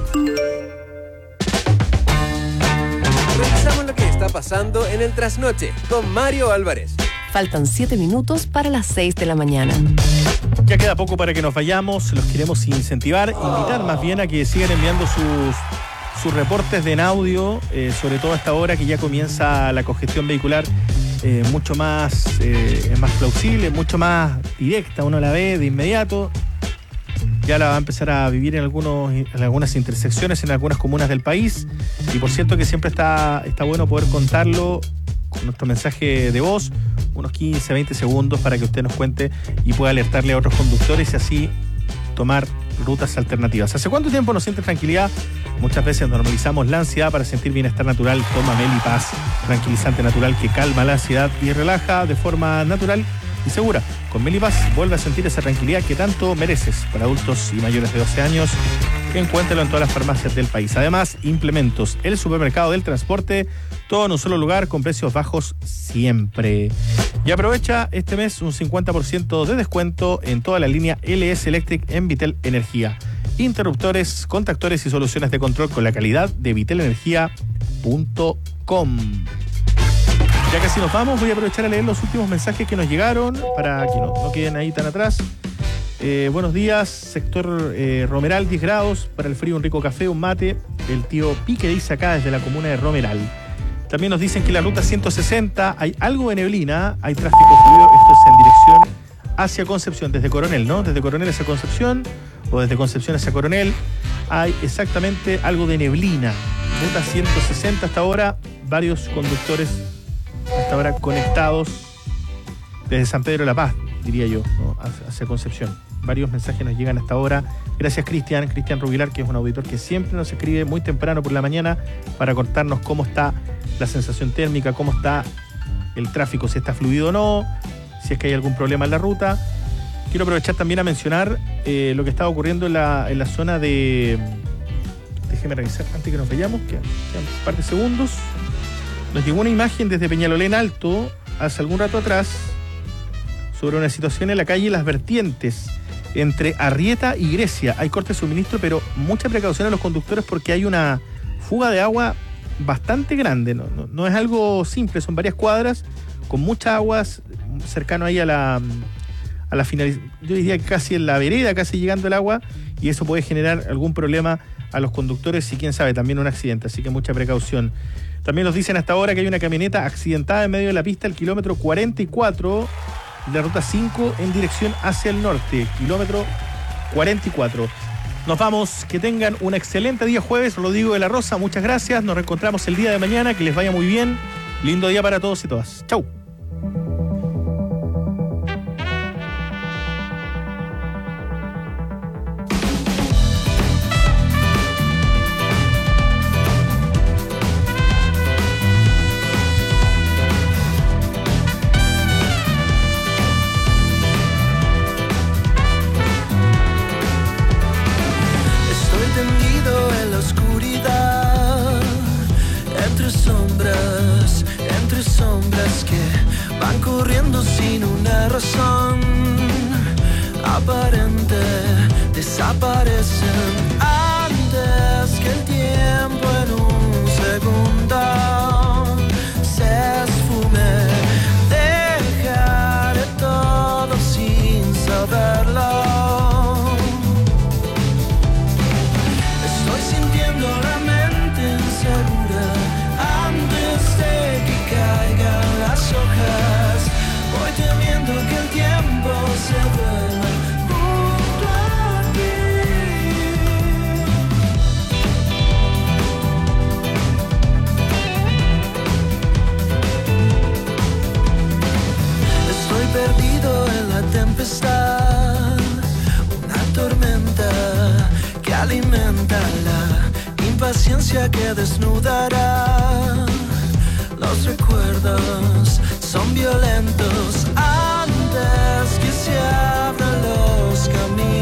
Revisamos lo que está pasando en el Trasnoche con Mario Álvarez. Faltan 7 minutos para las 6 de la mañana. Ya queda poco para que nos vayamos. Los queremos incentivar, invitar más bien a que sigan enviando sus reportes de en audio, sobre todo a esta hora que ya comienza la congestión vehicular mucho más plausible, mucho más directa, uno la ve de inmediato. Ya la va a empezar a vivir en algunas intersecciones, en algunas comunas del país. Y por cierto que siempre está bueno poder contarlo con nuestro mensaje de voz, unos 15, 20 segundos para que usted nos cuente y pueda alertarle a otros conductores y así tomar rutas alternativas. ¿Hace cuánto tiempo no siente tranquilidad? Muchas veces normalizamos la ansiedad. Para sentir bienestar natural, toma Melipaz, tranquilizante natural que calma la ansiedad y relaja de forma natural y segura. Con Melipaz vuelve a sentir esa tranquilidad que tanto mereces. Para adultos y mayores de 12 años, encuéntralo en todas las farmacias del país. Además, implementos, el supermercado del transporte, todo en un solo lugar con precios bajos siempre. Y aprovecha este mes un 50% de descuento en toda la línea LS Electric en Vitel Energía. Interruptores, contactores y soluciones de control con la calidad de vitelenergia.com. Ya casi nos vamos, voy a aprovechar a leer los últimos mensajes que nos llegaron para que no queden ahí tan atrás. Buenos días, sector Romeral, 10 grados, para el frío un rico café, un mate. El tío Pique dice acá desde la comuna de Romeral. También nos dicen que la ruta 160 hay algo de neblina, hay tráfico fluido, esto es en dirección hacia Concepción, desde Coronel, ¿no? Desde Coronel hacia Concepción o desde Concepción hacia Coronel hay exactamente algo de neblina. Ruta 160 hasta ahora, varios conductores hasta ahora conectados desde San Pedro de la Paz, diría yo, ¿no? Hacia Concepción. Varios mensajes nos llegan hasta ahora. Gracias Cristian Rubilar, que es un auditor que siempre nos escribe muy temprano por la mañana para contarnos cómo está la sensación térmica, cómo está el tráfico, si está fluido o no, si es que hay algún problema en la ruta. Quiero aprovechar también a mencionar lo que está ocurriendo en la zona de... Déjeme revisar antes que nos vayamos, quedan un par de segundos. Nos llegó una imagen desde Peñalolén Alto hace algún rato atrás sobre una situación en la calle Las Vertientes entre Arrieta y Grecia. Hay corte de suministro, pero mucha precaución a los conductores porque hay una fuga de agua bastante grande. No es algo simple, son varias cuadras con mucha agua cercano ahí a la finalización. Yo diría que casi en la vereda, casi llegando el agua, y eso puede generar algún problema a los conductores y quién sabe, también un accidente, así que mucha precaución. También nos dicen hasta ahora que hay una camioneta accidentada en medio de la pista, el kilómetro 44 de la ruta 5 en dirección hacia el norte, kilómetro 44. Nos vamos, que tengan un excelente día jueves. Rodrigo de la Rosa, muchas gracias, nos reencontramos el día de mañana, que les vaya muy bien, lindo día para todos y todas. Chau. vidas que van corriendo sin una razón aparente, desaparecen antes que el tiempo en un segundo se esfume. Dejaré todo sin saberlo. Estoy sintiendo la mente insegura antes de que caigan las hojas. Voy temiendo que el tiempo se vuelva junto a ti. Estoy perdido en la tempestad, una tormenta que alimenta la impaciencia que desnudará. Los recuerdos son violentos antes que se abran los caminos.